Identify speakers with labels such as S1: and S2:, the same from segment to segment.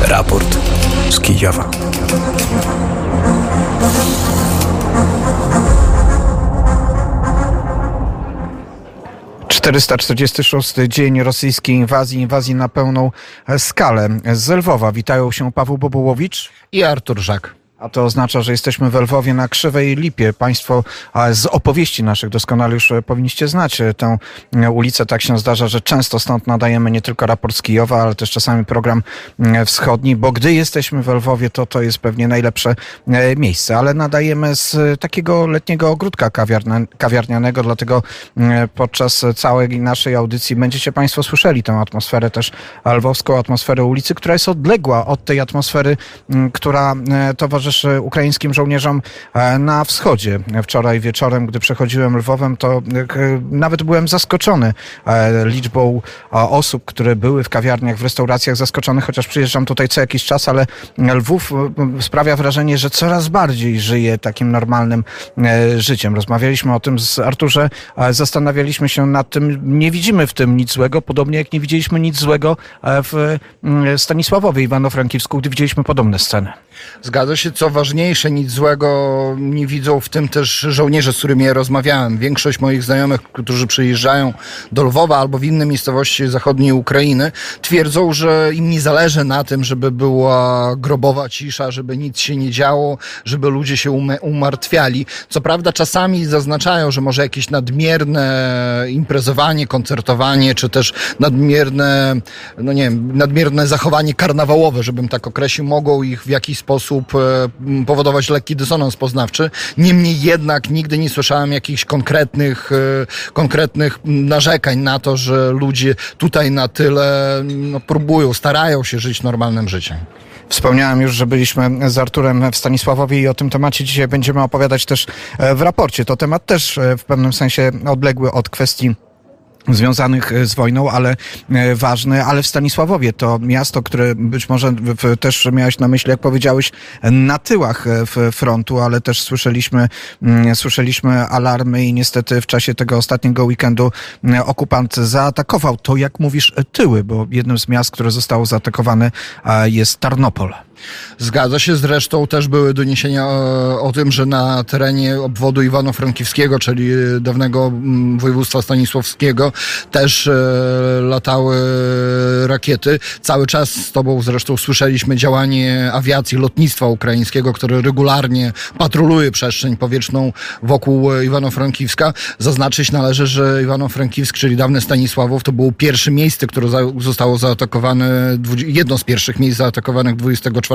S1: Raport z Kijowa. ...446 dzień rosyjskiej inwazji na pełną skalę. Z Lwowa witają się Paweł Bobołowicz
S2: i Artur Żak.
S1: A to oznacza, że jesteśmy w Lwowie na Krzywej Lipie. Państwo z opowieści naszych doskonale już powinniście znać tę ulicę. Tak się zdarza, że często stąd nadajemy nie tylko raport z Kijowa, ale też czasami program wschodni, bo gdy jesteśmy w Lwowie, to jest pewnie najlepsze miejsce. Ale nadajemy z takiego letniego ogródka kawiarnianego, dlatego podczas całej naszej audycji będziecie Państwo słyszeli tę atmosferę też lwowską, atmosferę ulicy, która jest odległa od tej atmosfery, która towarzyszy ukraińskim żołnierzom na wschodzie. Wczoraj wieczorem, gdy przechodziłem Lwowem, to nawet byłem zaskoczony liczbą osób, które były w kawiarniach, w restauracjach, zaskoczony, chociaż przyjeżdżam tutaj co jakiś czas, ale Lwów sprawia wrażenie, że coraz bardziej żyje takim normalnym życiem. Rozmawialiśmy o tym z Arturze, zastanawialiśmy się nad tym, nie widzimy w tym nic złego, podobnie jak nie widzieliśmy nic złego w Stanisławowie Iwano-Frankivsku, gdy widzieliśmy podobne sceny.
S2: Zgadza się, co ważniejsze, nic złego nie widzą w tym też żołnierze, z którymi ja rozmawiałem. Większość moich znajomych, którzy przyjeżdżają do Lwowa albo w inne miejscowości zachodniej Ukrainy, twierdzą, że im nie zależy na tym, żeby była grobowa cisza, żeby nic się nie działo, żeby ludzie się umartwiali. Co prawda czasami zaznaczają, że może jakieś nadmierne imprezowanie, koncertowanie, czy też nadmierne zachowanie karnawałowe, żebym tak określił, mogą ich w jakiś sposób powodować lekki dysonans poznawczy. Niemniej jednak nigdy nie słyszałem jakichś konkretnych narzekań na to, że ludzie tutaj na tyle próbują, starają się żyć normalnym życiem.
S1: Wspomniałem już, że byliśmy z Arturem w Stanisławowie i o tym temacie dzisiaj będziemy opowiadać też w raporcie. To temat też w pewnym sensie odległy od kwestii związanych z wojną, ale ważny, ale w Stanisławowie to miasto, które być może też miałeś na myśli, jak powiedziałeś, na tyłach frontu, ale też słyszeliśmy alarmy i niestety w czasie tego ostatniego weekendu okupant zaatakował to, jak mówisz, tyły, bo jednym z miast, które zostało zaatakowane, jest Tarnopol.
S2: Zgadza się, zresztą też były doniesienia o tym, że na terenie obwodu Iwano-Frankivskiego, czyli dawnego województwa stanisławskiego, też latały rakiety. Cały czas z tobą zresztą słyszeliśmy działanie awiacji, lotnictwa ukraińskiego, które regularnie patroluje przestrzeń powietrzną wokół Iwano-Frankivska. Zaznaczyć należy, że Iwano-Frankivsk, czyli dawny Stanisławów, to było pierwsze miejsce, które zostało zaatakowane, jedno z pierwszych miejsc zaatakowanych 24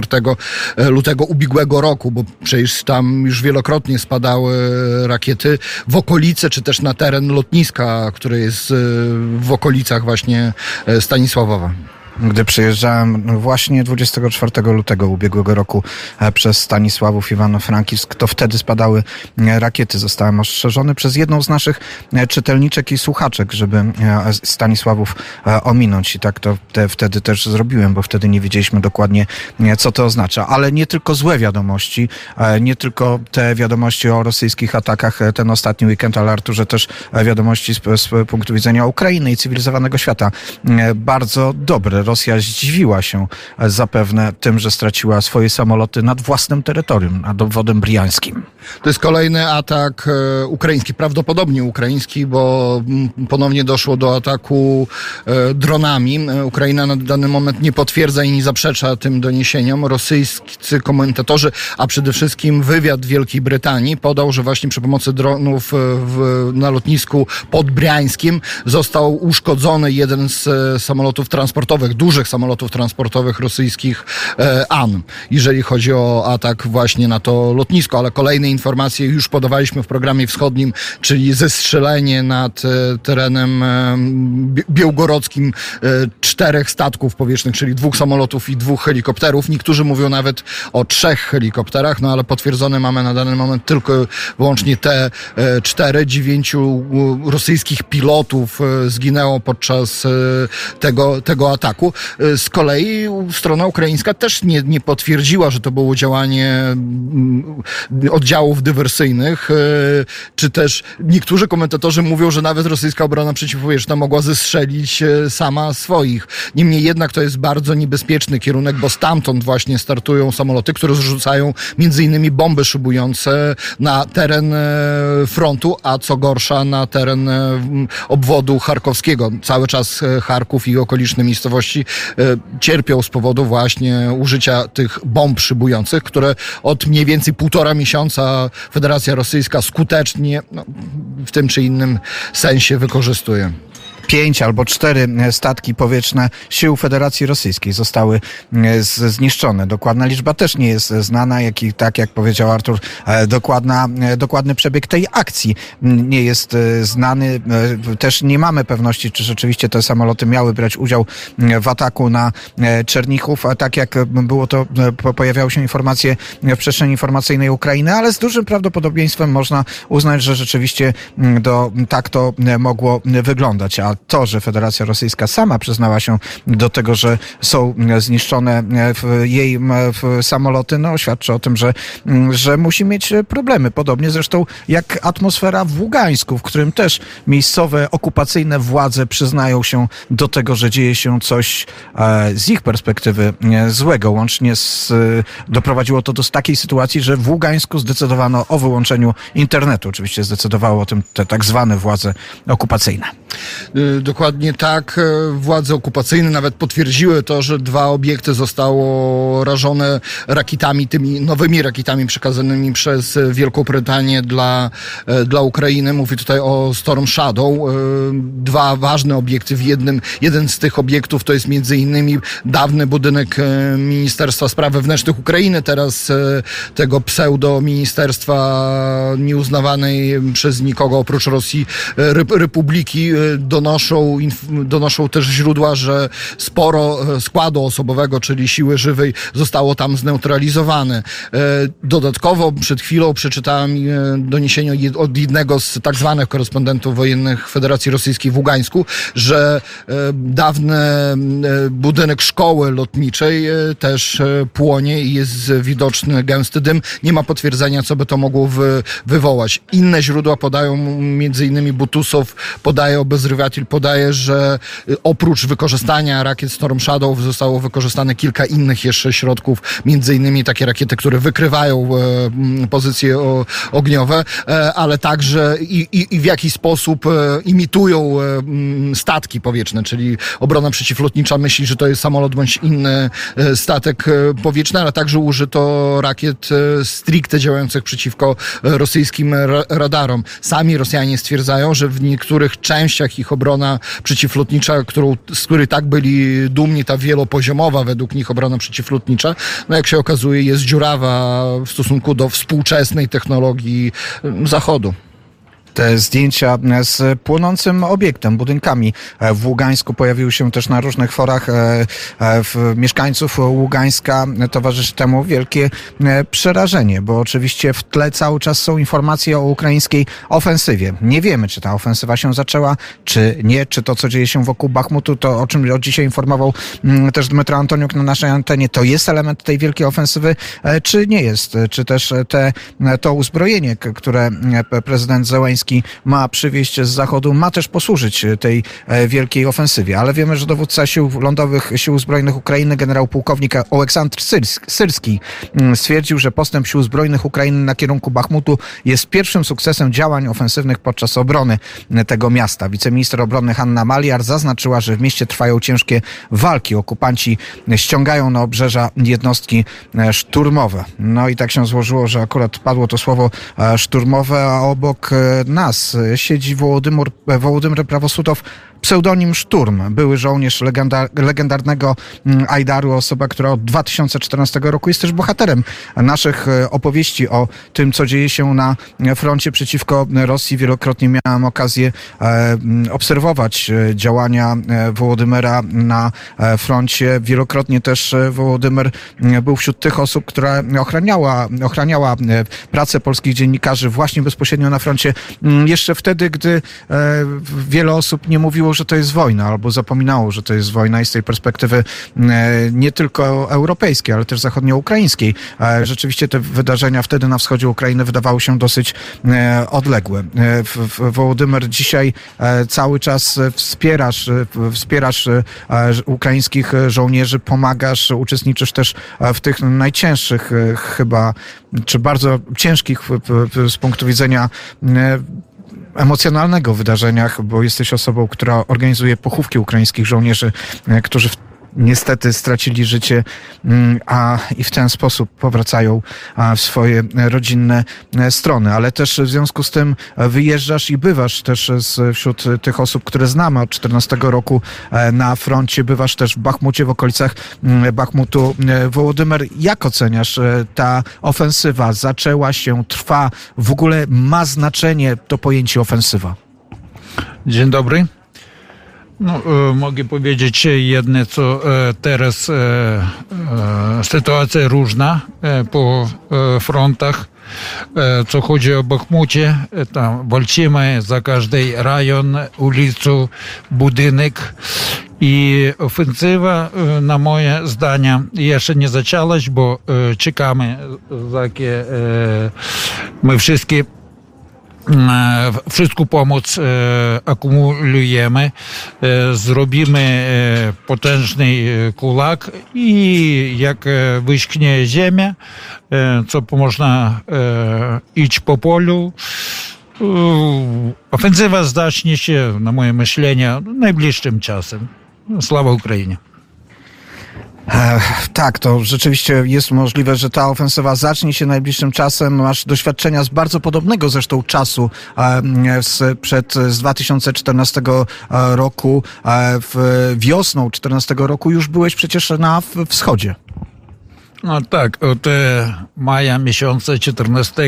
S2: lutego ubiegłego roku, bo przecież tam już wielokrotnie spadały rakiety w okolice, czy też na teren lotniska, które jest w okolicach właśnie Stanisławowa.
S1: Gdy przyjeżdżałem właśnie 24 lutego ubiegłego roku przez Stanisławów, Iwano-Frankivsk, to wtedy spadały rakiety. Zostałem ostrzeżony przez jedną z naszych czytelniczek i słuchaczek, żeby Stanisławów ominąć. I tak to wtedy też zrobiłem, bo wtedy nie wiedzieliśmy dokładnie, co to oznacza. Ale nie tylko złe wiadomości, nie tylko te wiadomości o rosyjskich atakach ten ostatni weekend, ale Arturze też wiadomości z punktu widzenia Ukrainy i cywilizowanego świata. Bardzo dobre. Rosja zdziwiła się zapewne tym, że straciła swoje samoloty nad własnym terytorium, nad obwodem briańskim.
S2: To jest kolejny atak ukraiński, prawdopodobnie ukraiński, bo ponownie doszło do ataku dronami. Ukraina na dany moment nie potwierdza i nie zaprzecza tym doniesieniom. Rosyjscy komentatorzy, a przede wszystkim wywiad Wielkiej Brytanii podał, że właśnie przy pomocy dronów na lotnisku pod Briańskiem został uszkodzony jeden z samolotów transportowych, dużych samolotów transportowych rosyjskich AN, jeżeli chodzi o atak właśnie na to lotnisko, ale kolejne informacje już podawaliśmy w programie wschodnim, czyli zestrzelenie nad terenem białgorodzkim 4 statków powietrznych, czyli 2 samolotów i 2 helikopterów. Niektórzy mówią nawet o 3 helikopterach, no ale potwierdzone mamy na dany moment tylko wyłącznie te 4. 9 rosyjskich pilotów zginęło podczas tego ataku. ataku. Z kolei strona ukraińska też nie potwierdziła, że to było działanie oddziałów dywersyjnych, czy też niektórzy komentatorzy mówią, że nawet rosyjska obrona przeciwpowietrzna mogła zestrzelić sama swoich. Niemniej jednak to jest bardzo niebezpieczny kierunek, bo stamtąd właśnie startują samoloty, które zrzucają między innymi bomby szybujące na teren frontu, a co gorsza na teren obwodu charkowskiego. Cały czas Charków i okoliczne miejscowości cierpią z powodu właśnie użycia tych bomb szybujących, które od mniej więcej 1,5 miesiąca Federacja Rosyjska skutecznie w tym czy innym sensie wykorzystuje.
S1: 5 albo 4 statki powietrzne sił Federacji Rosyjskiej zostały zniszczone. Dokładna liczba też nie jest znana, tak jak powiedział Artur, dokładny przebieg tej akcji nie jest znany. Też nie mamy pewności, czy rzeczywiście te samoloty miały brać udział w ataku na Czernichów, a tak jak było to, pojawiały się informacje w przestrzeni informacyjnej Ukrainy, ale z dużym prawdopodobieństwem można uznać, że rzeczywiście tak to mogło wyglądać. A to, że Federacja Rosyjska sama przyznała się do tego, że są zniszczone jej samoloty, świadczy o tym, że musi mieć problemy. Podobnie zresztą jak atmosfera w Ługańsku, w którym też miejscowe okupacyjne władze przyznają się do tego, że dzieje się coś z ich perspektywy złego. Łącznie doprowadziło to do takiej sytuacji, że w Ługańsku zdecydowano o wyłączeniu internetu. Oczywiście zdecydowały o tym te tak zwane władze okupacyjne.
S2: Dokładnie tak. Władze okupacyjne nawet potwierdziły to, że 2 obiekty zostało rażone rakietami, tymi nowymi rakietami przekazanymi przez Wielką Brytanię dla Ukrainy. Mówi tutaj o Storm Shadow. 2 ważne obiekty jeden z tych obiektów to jest między innymi dawny budynek Ministerstwa Spraw Wewnętrznych Ukrainy, teraz tego pseudo-ministerstwa nieuznawanej przez nikogo oprócz Rosji Republiki. Donoszą też źródła, że sporo składu osobowego, czyli siły żywej, zostało tam zneutralizowane. Dodatkowo przed chwilą przeczytałem doniesienie od jednego z tak zwanych korespondentów wojennych Federacji Rosyjskiej w Ługańsku, że dawny budynek szkoły lotniczej też płonie i jest widoczny gęsty dym. Nie ma potwierdzenia, co by to mogło wywołać. Inne źródła podają, między innymi Butusow podaje, że oprócz wykorzystania rakiet Storm Shadow zostało wykorzystane kilka innych jeszcze środków, między innymi takie rakiety, które wykrywają pozycje ogniowe, ale także i w jakiś sposób imitują statki powietrzne, czyli obrona przeciwlotnicza myśli, że to jest samolot bądź inny statek powietrzny, ale także użyto rakiet stricte działających przeciwko rosyjskim radarom. Sami Rosjanie stwierdzają, że w niektórych częściach ich obrona przeciwlotnicza, z której tak byli dumni, ta wielopoziomowa według nich obrona przeciwlotnicza, jak się okazuje, jest dziurawa w stosunku do współczesnej technologii Zachodu.
S1: Te zdjęcia z płonącym obiektem, budynkami w Ługańsku pojawiły się też na różnych forach mieszkańców Ługańska. Towarzyszy temu wielkie przerażenie, bo oczywiście w tle cały czas są informacje o ukraińskiej ofensywie. Nie wiemy, czy ta ofensywa się zaczęła, czy nie, czy to, co dzieje się wokół Bachmutu, to o czym dzisiaj informował też Dmytro Antoniuk na naszej antenie, to jest element tej wielkiej ofensywy, czy nie jest, czy też to uzbrojenie, które prezydent Zełenski ma przywieźć z Zachodu, ma też posłużyć tej wielkiej ofensywie. Ale wiemy, że dowódca sił lądowych, sił zbrojnych Ukrainy, generał pułkownik Oleksandr Syrski stwierdził, że postęp sił zbrojnych Ukrainy na kierunku Bachmutu jest pierwszym sukcesem działań ofensywnych podczas obrony tego miasta. Wiceminister obrony Hanna Maliar zaznaczyła, że w mieście trwają ciężkie walki. Okupanci ściągają na obrzeża jednostki szturmowe. No i tak się złożyło, że akurat padło to słowo szturmowe, a obok nas siedzi Wołodymyr Prawosutow, pseudonim Szturm, były żołnierz legendarnego Ajdaru, osoba, która od 2014 roku jest też bohaterem naszych opowieści o tym, co dzieje się na froncie przeciwko Rosji. Wielokrotnie miałem okazję obserwować działania Wołodymyra na froncie. Wielokrotnie też Wołodymyr był wśród tych osób, która ochraniała pracę polskich dziennikarzy właśnie bezpośrednio na froncie. Jeszcze wtedy, gdy wiele osób nie mówiło mówiło, że to jest wojna, albo zapominało, że to jest wojna i z tej perspektywy nie tylko europejskiej, ale też zachodnioukraińskiej. Rzeczywiście te wydarzenia wtedy na wschodzie Ukrainy wydawały się dosyć odległe. Wołodymyr, dzisiaj cały czas wspierasz ukraińskich żołnierzy, pomagasz, uczestniczysz też w tych najcięższych chyba, czy bardzo ciężkich z punktu widzenia emocjonalnego wydarzeniach, bo jesteś osobą, która organizuje pochówki ukraińskich żołnierzy, którzy niestety stracili życie, i w ten sposób powracają w swoje rodzinne strony. Ale też w związku z tym wyjeżdżasz i bywasz też wśród tych osób, które znamy od 14 roku na froncie. Bywasz też w Bachmucie, w okolicach Bachmutu. Wołodymyr, jak oceniasz ta ofensywa? Zaczęła się, trwa, w ogóle ma znaczenie to pojęcie ofensywa?
S3: Dzień dobry. No, mogę powiedzieć jedno, co teraz sytuacja różna po frontach. Co chodzi o Bachmucie, tam walczymy za każdy rejon, ulicę, budynek i ofensywa, na moje zdanie, jeszcze nie zaczęłaś, bo czekamy, jakie my wszystką pomoc akumulujemy, zrobimy potężny kulak i jak wyschnie ziemia, co można iść po polu, ofensywa zacznie się, na moje myślenie, najbliższym czasem. Sława Ukrainie.
S1: Tak, to rzeczywiście jest możliwe, że ta ofensywa zacznie się najbliższym czasem. Masz doświadczenia z bardzo podobnego zresztą czasu z 2014 roku. Wiosną 2014 roku już byłeś przecież na wschodzie.
S3: No tak, od maja miesiąca 14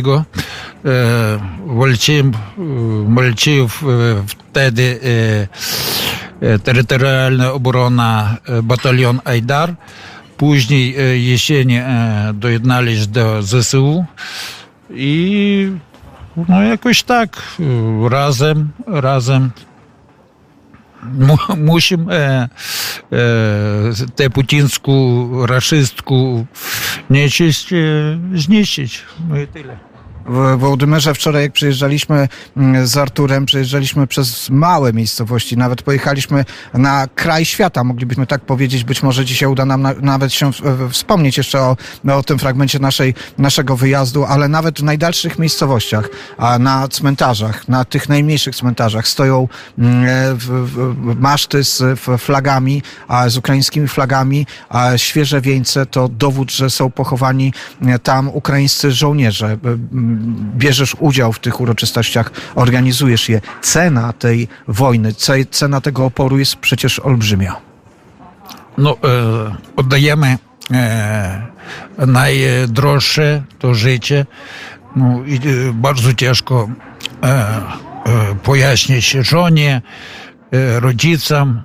S3: walczył wtedy terytorialna obrona batalion Ajdar. Później jesienią dojednali się do ZSU i no jakoś tak razem musimy tę putinську, raszystku nieczyść zniszczyć. No i tyle.
S1: W Wołodymyrze wczoraj, jak przyjeżdżaliśmy z Arturem, przejeżdżaliśmy przez małe miejscowości, nawet pojechaliśmy na kraj świata, moglibyśmy tak powiedzieć. Być może dzisiaj uda nam nawet się wspomnieć jeszcze o tym fragmencie naszego wyjazdu, ale nawet w najdalszych miejscowościach, na cmentarzach, na tych najmniejszych cmentarzach stoją maszty z flagami, z ukraińskimi flagami, a świeże wieńce to dowód, że są pochowani tam ukraińscy żołnierze. Bierzesz udział w tych uroczystościach, organizujesz je. Cena tej wojny, cena tego oporu jest przecież olbrzymia.
S3: No, oddajemy najdroższe to życie. No, i bardzo ciężko pojaśnić żonie, rodzicom,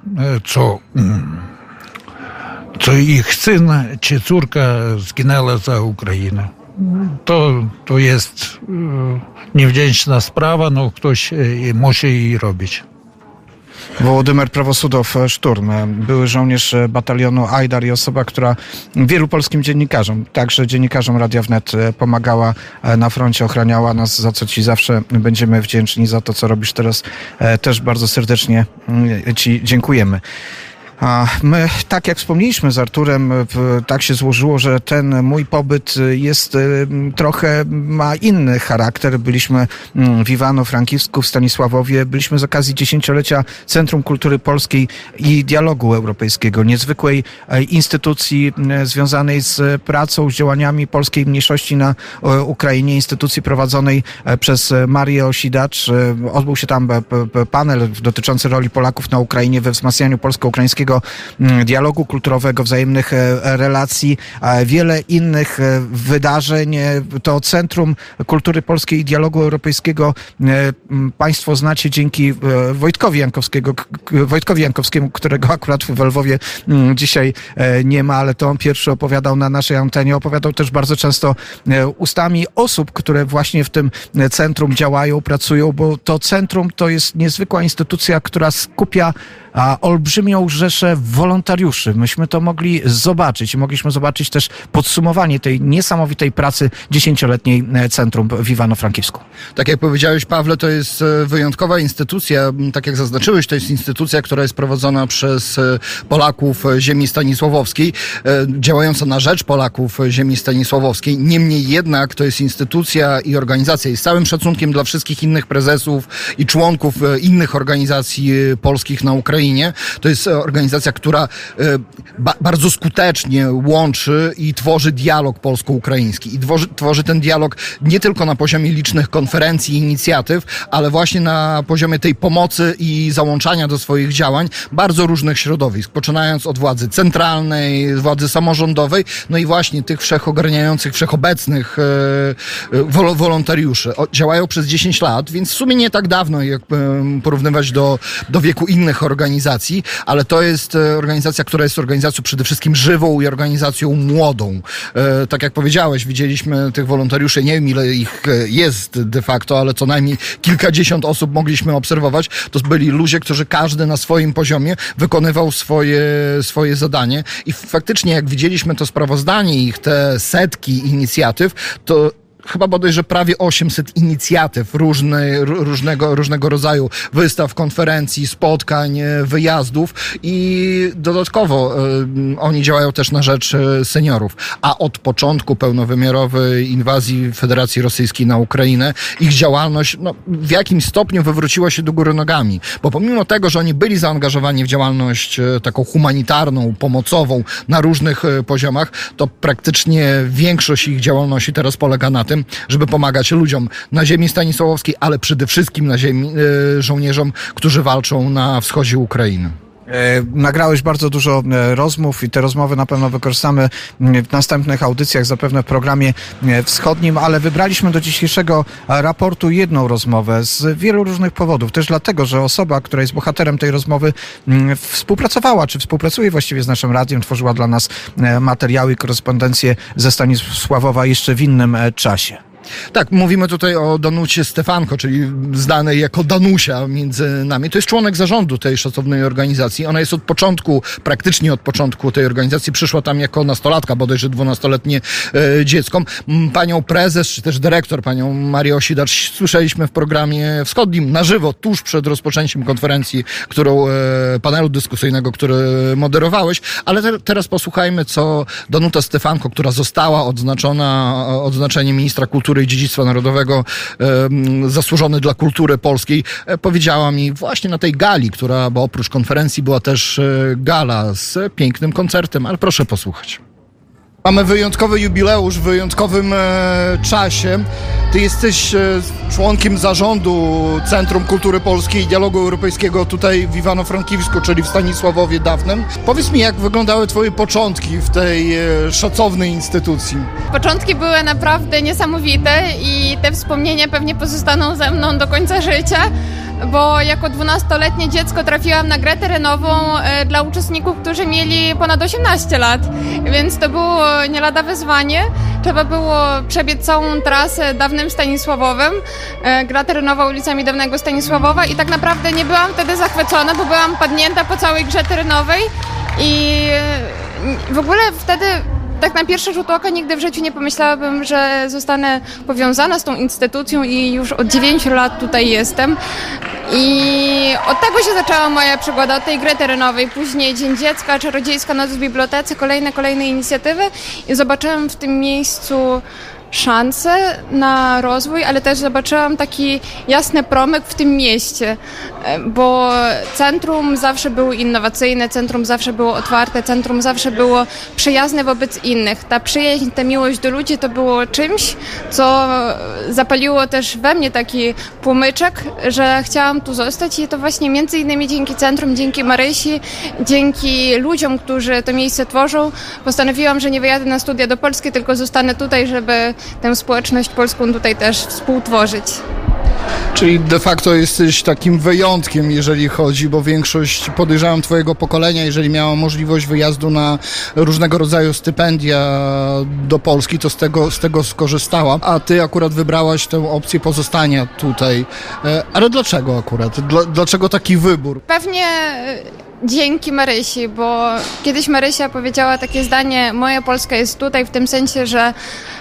S3: co ich syn czy córka zginęła za Ukrainę. To jest niewdzięczna sprawa, no ktoś musi jej robić.
S1: Wołodymyr Prawosław-Szturm, były żołnierz batalionu Ajdar i osoba, która wielu polskim dziennikarzom, także dziennikarzom Radia Wnet, pomagała na froncie, ochraniała nas, za co ci zawsze będziemy wdzięczni, za to, co robisz teraz. Też bardzo serdecznie ci dziękujemy. My, tak jak wspomnieliśmy z Arturem, tak się złożyło, że ten mój pobyt jest trochę, ma inny charakter. Byliśmy w Iwano-Frankivsku, w Stanisławowie, byliśmy z okazji 10-lecia Centrum Kultury Polskiej i Dialogu Europejskiego, niezwykłej instytucji związanej z pracą, z działaniami polskiej mniejszości na Ukrainie, instytucji prowadzonej przez Marię Osidacz. Odbył się tam panel dotyczący roli Polaków na Ukrainie we wzmacnianiu polsko-ukraińskiego europejskiego, dialogu kulturowego, wzajemnych relacji, wiele innych wydarzeń. To Centrum Kultury Polskiej i Dialogu Europejskiego państwo znacie dzięki Wojtkowi Jankowskiemu, którego akurat w Lwowie dzisiaj nie ma, ale to on pierwszy opowiadał na naszej antenie. Opowiadał też bardzo często ustami osób, które właśnie w tym centrum działają, pracują, bo to centrum to jest niezwykła instytucja, która skupia olbrzymią rzeszę wolontariuszy. Myśmy to mogli zobaczyć i mogliśmy zobaczyć też podsumowanie tej niesamowitej pracy 10-letniej Centrum w Iwano-Frankivsku.
S2: Tak jak powiedziałeś, Pawle, to jest wyjątkowa instytucja. Tak jak zaznaczyłeś, to jest instytucja, która jest prowadzona przez Polaków ziemi stanisławowskiej, działająca na rzecz Polaków ziemi stanisławowskiej. Niemniej jednak to jest instytucja i organizacja, i z całym szacunkiem dla wszystkich innych prezesów i członków innych organizacji polskich na Ukrainie, to jest organizacja, która bardzo skutecznie łączy i tworzy dialog polsko-ukraiński. I tworzy ten dialog nie tylko na poziomie licznych konferencji i inicjatyw, ale właśnie na poziomie tej pomocy i załączania do swoich działań bardzo różnych środowisk, poczynając od władzy centralnej, władzy samorządowej, no i właśnie tych wszechogarniających, wszechobecnych wolontariuszy. Działają przez 10 lat, więc w sumie nie tak dawno, jak porównywać do wieku innych organizacji, ale to jest organizacja, która jest organizacją przede wszystkim żywą i organizacją młodą. Tak jak powiedziałeś, widzieliśmy tych wolontariuszy, nie wiem ile ich jest de facto, ale co najmniej kilkadziesiąt osób mogliśmy obserwować. To byli ludzie, którzy każdy na swoim poziomie wykonywał swoje zadanie i faktycznie jak widzieliśmy to sprawozdanie ich, te setki inicjatyw, to chyba bodajże prawie 800 inicjatyw różnego rodzaju wystaw, konferencji, spotkań, wyjazdów i dodatkowo oni działają też na rzecz seniorów. A od początku pełnowymiarowej inwazji Federacji Rosyjskiej na Ukrainę ich działalność w jakimś stopniu wywróciła się do góry nogami. Bo pomimo tego, że oni byli zaangażowani w działalność taką humanitarną, pomocową na różnych poziomach, to praktycznie większość ich działalności teraz polega na tym, żeby pomagać ludziom na ziemi stanisławowskiej, ale przede wszystkim na ziemi żołnierzom, którzy walczą na wschodzie Ukrainy.
S1: Nagrałeś bardzo dużo rozmów i te rozmowy na pewno wykorzystamy w następnych audycjach, zapewne w programie wschodnim, ale wybraliśmy do dzisiejszego raportu jedną rozmowę z wielu różnych powodów. Też dlatego, że osoba, która jest bohaterem tej rozmowy, współpracowała, czy współpracuje właściwie z naszym radiem, tworzyła dla nas materiały i korespondencję ze Stanisławowa jeszcze w innym czasie.
S2: Tak, mówimy tutaj o Danucie Stefanko, czyli znanej jako Danusia między nami. To jest członek zarządu tej szacownej organizacji. Ona jest praktycznie od początku tej organizacji. Przyszła tam jako nastolatka, bodajże 12-letnie dziecko. Panią prezes, czy też dyrektor, panią Marię Osidacz, słyszeliśmy w programie wschodnim na żywo, tuż przed rozpoczęciem konferencji, panelu dyskusyjnego, który moderowałeś. Ale teraz posłuchajmy, co Danuta Stefanko, która została odznaczona odznaczeniem ministra kultury i dziedzictwa narodowego, zasłużony dla kultury polskiej, powiedziała mi właśnie na tej gali, bo oprócz konferencji była też gala z pięknym koncertem, ale proszę posłuchać. Mamy wyjątkowy jubileusz w wyjątkowym czasie. Ty jesteś członkiem zarządu Centrum Kultury Polskiej i Dialogu Europejskiego tutaj w Iwano-Frankivsku, czyli w Stanisławowie dawnym. Powiedz mi, jak wyglądały twoje początki w tej szacownej instytucji?
S4: Początki były naprawdę niesamowite i te wspomnienia pewnie pozostaną ze mną do końca życia, bo jako 12-letnie dziecko trafiłam na grę terenową dla uczestników, którzy mieli ponad 18 lat, więc to było nie lada wyzwanie. Trzeba było przebiec całą trasę dawnym Stanisławowem, gra terenowa ulicami dawnego Stanisławowa i tak naprawdę nie byłam wtedy zachwycona, bo byłam padnięta po całej grze terenowej i w ogóle wtedy tak na pierwszy rzut oka nigdy w życiu nie pomyślałabym, że zostanę powiązana z tą instytucją i już od 9 lat tutaj jestem. I od tego się zaczęła moja przygoda, od tej gry terenowej. Później Dzień Dziecka, Czarodziejska Noc w bibliotece, kolejne inicjatywy. I zobaczyłam w tym miejscu szansę na rozwój, ale też zobaczyłam taki jasny promyk w tym mieście, bo centrum zawsze było innowacyjne, centrum zawsze było otwarte, centrum zawsze było przyjazne wobec innych. Ta przyjaźń, ta miłość do ludzi to było czymś, co zapaliło też we mnie taki płomyczek, że chciałam tu zostać i to właśnie między innymi dzięki centrum, dzięki Marysi, dzięki ludziom, którzy to miejsce tworzą, postanowiłam, że nie wyjadę na studia do Polski, tylko zostanę tutaj, żeby tę społeczność polską tutaj też współtworzyć.
S2: Czyli de facto jesteś takim wyjątkiem, jeżeli chodzi, bo większość, podejrzewam, twojego pokolenia, jeżeli miała możliwość wyjazdu na różnego rodzaju stypendia do Polski, to z tego skorzystała, a ty akurat wybrałaś tę opcję pozostania tutaj. Ale dlaczego akurat? Dlaczego taki wybór?
S4: Pewnie dzięki Marysi, bo kiedyś Marysia powiedziała takie zdanie: moja Polska jest tutaj, w tym sensie, że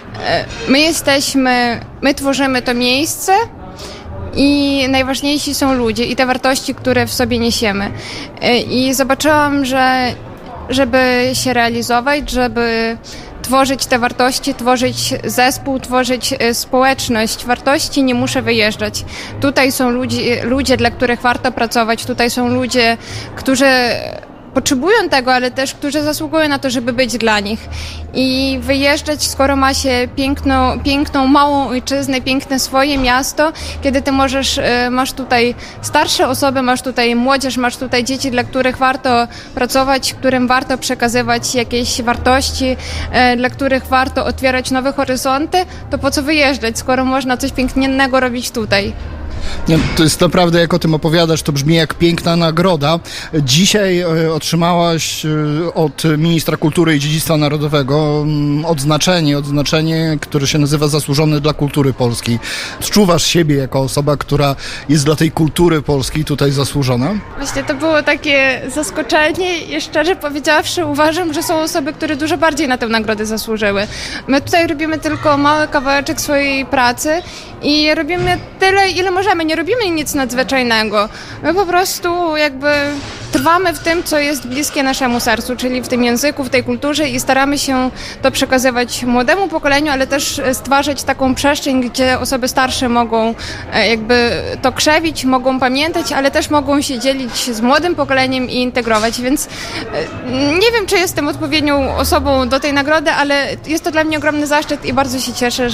S4: my tworzymy to miejsce i najważniejsi są ludzie i te wartości, które w sobie niesiemy. I zobaczyłam, że żeby się realizować, żeby tworzyć te wartości, tworzyć zespół, tworzyć społeczność wartości, nie muszę wyjeżdżać. Tutaj są ludzie, dla których warto pracować, tutaj są ludzie, którzy potrzebują tego, ale też którzy zasługują na to, żeby być dla nich. I wyjeżdżać, skoro ma się piękną, małą ojczyznę, piękne swoje miasto, kiedy ty masz tutaj starsze osoby, masz tutaj młodzież, masz tutaj dzieci, dla których warto pracować, którym warto przekazywać jakieś wartości, dla których warto otwierać nowe horyzonty, to po co wyjeżdżać, skoro można coś pięknego robić tutaj?
S2: To jest naprawdę, jak o tym opowiadasz, to brzmi jak piękna nagroda. Dzisiaj otrzymałaś od ministra kultury i dziedzictwa narodowego odznaczenie, które się nazywa Zasłużony dla kultury polskiej. Odczuwasz siebie jako osoba, która jest dla tej kultury polskiej tutaj zasłużona?
S4: Właśnie to było takie zaskoczenie i szczerze powiedziawszy uważam, że są osoby, które dużo bardziej na tę nagrodę zasłużyły. My tutaj robimy tylko mały kawałeczek swojej pracy i robimy tyle, ile możemy. Nie robimy nic nadzwyczajnego. My po prostu jakby trwamy w tym, co jest bliskie naszemu sercu, czyli w tym języku, w tej kulturze i staramy się to przekazywać młodemu pokoleniu, ale też stwarzać taką przestrzeń, gdzie osoby starsze mogą jakby to krzewić, mogą pamiętać, ale też mogą się dzielić z młodym pokoleniem i integrować, więc nie wiem, czy jestem odpowiednią osobą do tej nagrody, ale jest to dla mnie ogromny zaszczyt i bardzo się cieszę,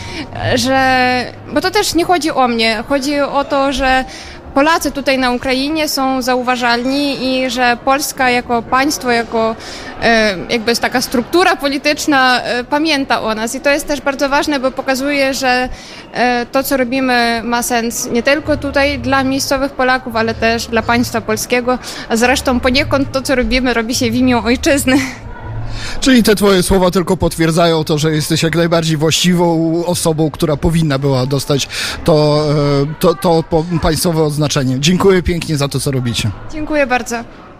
S4: bo to też nie chodzi o mnie, chodzi o to, że Polacy tutaj na Ukrainie są zauważalni i że Polska jako państwo, jako jakby jest taka struktura polityczna pamięta o nas i to jest też bardzo ważne, bo pokazuje, że to, co robimy, ma sens nie tylko tutaj dla miejscowych Polaków, ale też dla państwa polskiego, a zresztą poniekąd to, co robimy, robi się w imię ojczyzny.
S2: Czyli te twoje słowa tylko potwierdzają to, że jesteś jak najbardziej właściwą osobą, która powinna była dostać to państwowe odznaczenie. Dziękuję pięknie za to, co robicie.
S4: Dziękuję bardzo.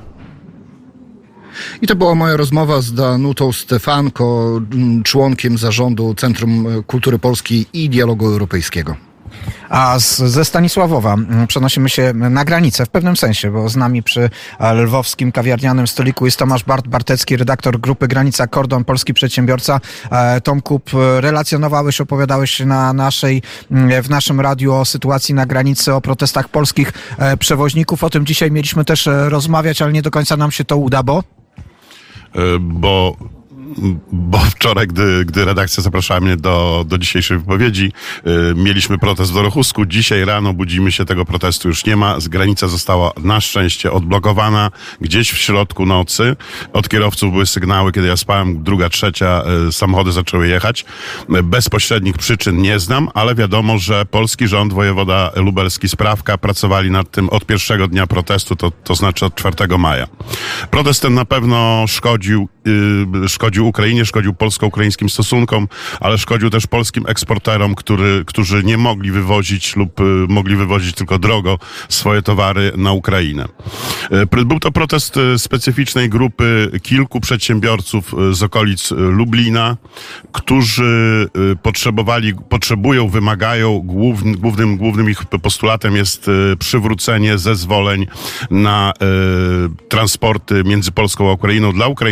S2: I to była moja rozmowa z Danutą Stefanko, członkiem zarządu Centrum Kultury Polskiej i Dialogu Europejskiego.
S1: A ze Stanisławowa przenosimy się na granicę w pewnym sensie, bo z nami przy lwowskim kawiarnianym stoliku jest Tomasz Bartecki, redaktor grupy Granica Kordon, polski przedsiębiorca. Tomku, relacjonowałeś, opowiadałeś w naszym radiu o sytuacji na granicy, o protestach polskich przewoźników. O tym dzisiaj mieliśmy też rozmawiać, ale nie do końca nam się to uda,
S5: bo wczoraj, gdy redakcja zapraszała mnie do dzisiejszej wypowiedzi, mieliśmy protest w Dorochusku. Dzisiaj rano budzimy się, tego protestu już nie ma. Granica została na szczęście odblokowana gdzieś w środku nocy. Od kierowców były sygnały, kiedy ja spałem, 2., 3, samochody zaczęły jechać. Bezpośrednich przyczyn nie znam, ale wiadomo, że polski rząd, wojewoda lubelski, Sprawka pracowali nad tym od pierwszego dnia protestu, to znaczy od 4 maja. Protest ten na pewno szkodził Ukrainie, szkodził polsko-ukraińskim stosunkom, ale szkodził też polskim eksporterom, którzy nie mogli wywozić lub mogli wywozić tylko drogo swoje towary na Ukrainę. Był to protest specyficznej grupy kilku przedsiębiorców z okolic Lublina, którzy potrzebują, wymagają, głównym ich postulatem jest przywrócenie zezwoleń na transporty między Polską a Ukrainą dla Ukraińców i dla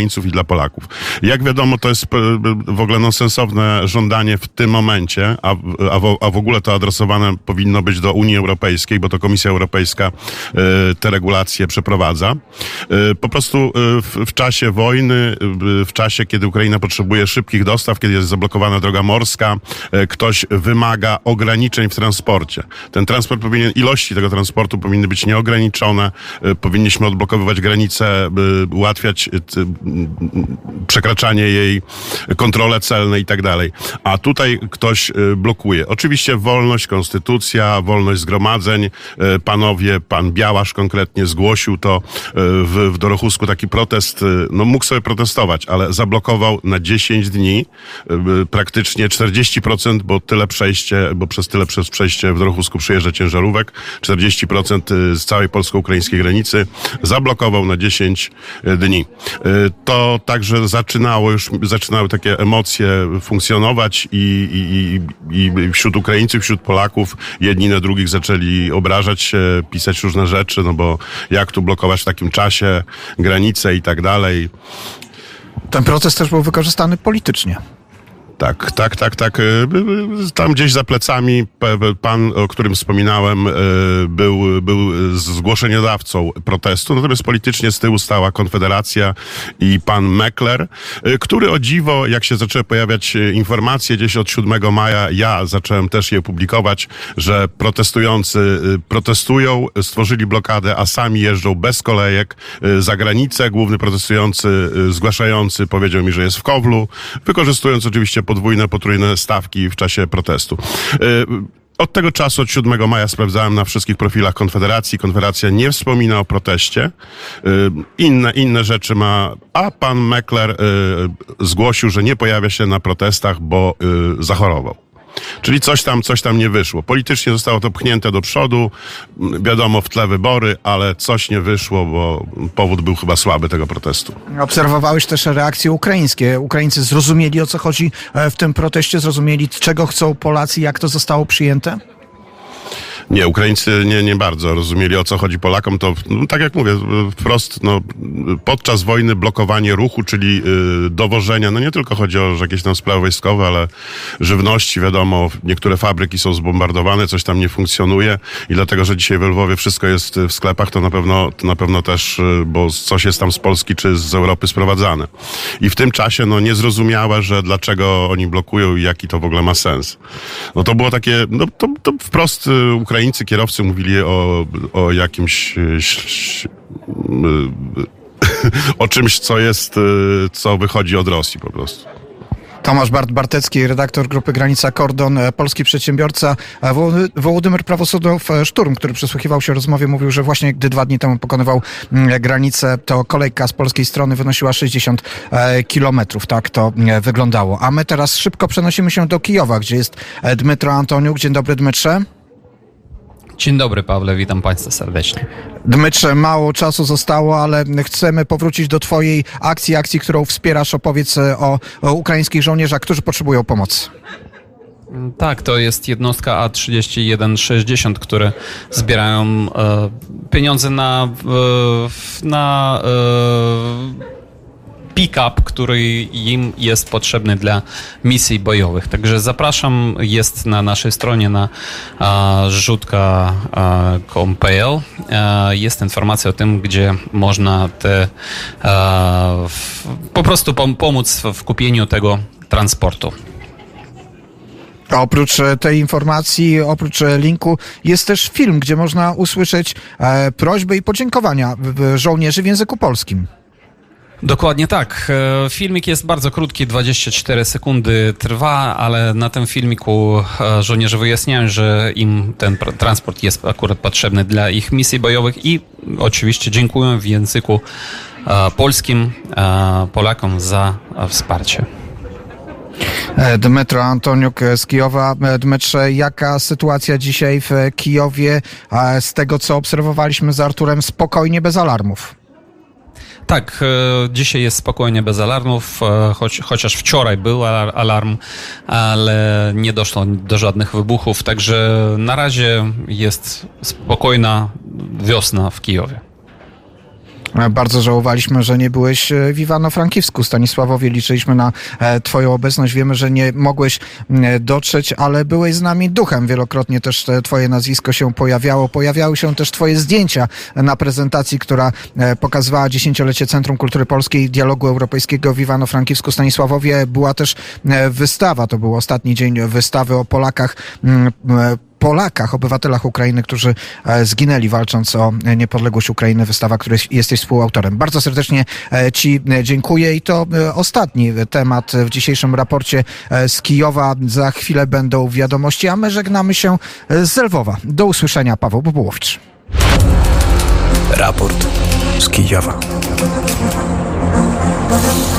S5: dla Polaków. Jak wiadomo, to jest w ogóle nonsensowne żądanie w tym momencie, a w ogóle to adresowane powinno być do Unii Europejskiej, bo to Komisja Europejska te regulacje przeprowadza. Po prostu w czasie wojny, w czasie, kiedy Ukraina potrzebuje szybkich dostaw, kiedy jest zablokowana droga morska, ktoś wymaga ograniczeń w transporcie. Ten transport ilości tego transportu powinny być nieograniczone, powinniśmy odblokowywać granice, ułatwiać przekraczanie jej, kontrole celne i tak dalej. A tutaj ktoś blokuje. Oczywiście wolność, konstytucja, wolność zgromadzeń. Pan Białasz konkretnie zgłosił to w Dorochusku, taki protest. No mógł sobie protestować, ale zablokował na 10 dni praktycznie 40%, bo przez przejście w Dorochusku przyjeżdża ciężarówek, 40% z całej polsko-ukraińskiej granicy zablokował na 10 dni. To także zaczynały takie emocje funkcjonować i wśród Ukraińców, wśród Polaków jedni na drugich zaczęli obrażać się, pisać różne rzeczy, no bo jak tu blokować w takim czasie granice i tak dalej.
S1: Ten protest też był wykorzystany politycznie.
S5: Tak. Tam gdzieś za plecami pan, o którym wspominałem, był zgłoszeniodawcą protestu, natomiast politycznie z tyłu stała Konfederacja i pan Meckler, który o dziwo, jak się zaczęły pojawiać informacje gdzieś od 7 maja, ja zacząłem też je publikować, że protestujący protestują, stworzyli blokadę, a sami jeżdżą bez kolejek za granicę. Główny protestujący, zgłaszający powiedział mi, że jest w Kowlu, wykorzystując oczywiście podwójne, potrójne stawki w czasie protestu. Od tego czasu, od 7 maja sprawdzałem na wszystkich profilach Konfederacji. Konfederacja nie wspomina o proteście. Inne rzeczy ma, a pan Meckler zgłosił, że nie pojawia się na protestach, bo zachorował. Czyli coś tam nie wyszło. Politycznie zostało to pchnięte do przodu. Wiadomo, w tle wybory, ale coś nie wyszło, bo powód był chyba słaby tego protestu.
S1: Obserwowałeś też reakcje ukraińskie. Ukraińcy zrozumieli, o co chodzi w tym proteście? Zrozumieli, czego chcą Polacy, jak to zostało przyjęte?
S5: Nie, Ukraińcy nie bardzo rozumieli, o co chodzi Polakom. To, tak jak mówię, wprost, podczas wojny blokowanie ruchu, czyli dowożenia, nie tylko chodzi o jakieś tam sprawy wojskowe, ale żywności, wiadomo, niektóre fabryki są zbombardowane, coś tam nie funkcjonuje i dlatego, że dzisiaj w Lwowie wszystko jest w sklepach, to na pewno też, bo coś jest tam z Polski czy z Europy sprowadzane. I w tym czasie, niezrozumiałe, że dlaczego oni blokują i jaki to w ogóle ma sens. To było takie, to wprost Ukraińcy kierowcy mówili o jakimś o czymś, co wychodzi od Rosji po prostu.
S1: Tomasz Bartecki, redaktor Grupy Granica Kordon, polski przedsiębiorca. Wołodymyr Prawosław-Szturm, który przysłuchiwał się rozmowie, mówił, że właśnie gdy 2 dni temu pokonywał granicę, to kolejka z polskiej strony wynosiła 60 kilometrów. Tak to wyglądało. A my teraz szybko przenosimy się do Kijowa, gdzie jest Dmytro Antoniuk. Dzień dobry, Dmytrze.
S6: Dzień dobry, Pawle, witam Państwa serdecznie.
S1: Dmytrze, mało czasu zostało, ale chcemy powrócić do Twojej akcji, którą wspierasz. Opowiedz o ukraińskich żołnierzach, którzy potrzebują pomocy.
S6: Tak, to jest jednostka A3160, które zbierają pieniądze na pick-up, który im jest potrzebny dla misji bojowych. Także zapraszam, jest na naszej stronie na rzutka.com.pl. Jest informacja o tym, gdzie można po prostu pomóc w kupieniu tego transportu.
S1: Oprócz tej informacji, oprócz linku jest też film, gdzie można usłyszeć prośby i podziękowania żołnierzy w języku polskim.
S6: Dokładnie tak. Filmik jest bardzo krótki, 24 sekundy trwa, ale na tym filmiku żołnierze wyjaśniają, że im ten transport jest akurat potrzebny dla ich misji bojowych i oczywiście dziękuję w języku polskim Polakom za wsparcie.
S1: Dmytro Antoniuk z Kijowa. Dmytrze, jaka sytuacja dzisiaj w Kijowie? Z tego, co obserwowaliśmy z Arturem, spokojnie, bez alarmów.
S6: Tak, dzisiaj jest spokojnie bez alarmów, chociaż wczoraj był alarm, ale nie doszło do żadnych wybuchów, także na razie jest spokojna wiosna w Kijowie.
S1: Bardzo żałowaliśmy, że nie byłeś w Iwano-Frankivsku. Stanisławowie, liczyliśmy na twoją obecność. Wiemy, że nie mogłeś dotrzeć, ale byłeś z nami duchem. Wielokrotnie też twoje nazwisko się pojawiało. Pojawiały się też twoje zdjęcia na prezentacji, która pokazywała 10-lecie Centrum Kultury Polskiej i Dialogu Europejskiego w Iwano-Frankivsku. Stanisławowie, była też wystawa. To był ostatni dzień wystawy o Polakach, obywatelach Ukrainy, którzy zginęli walcząc o niepodległość Ukrainy. Wystawa, której jesteś współautorem. Bardzo serdecznie ci dziękuję i to ostatni temat w dzisiejszym raporcie z Kijowa. Za chwilę będą wiadomości, a my żegnamy się z Lwowa. Do usłyszenia. Paweł Bobułowicz.
S7: Raport z Kijowa.